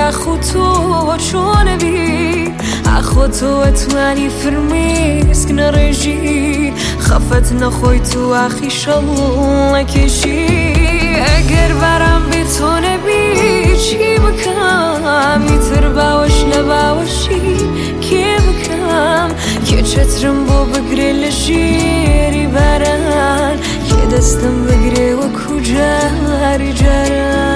اخو تو چون بی اخو تو توانی فرمیسک نرژی خفت نخوی تو اخی شلون کشی اگر برم به تو نبی چی بکم میتر باوش نباوشی کی بکم که چترم بو بگره لشیری برن که دستم بگره و کجا جرن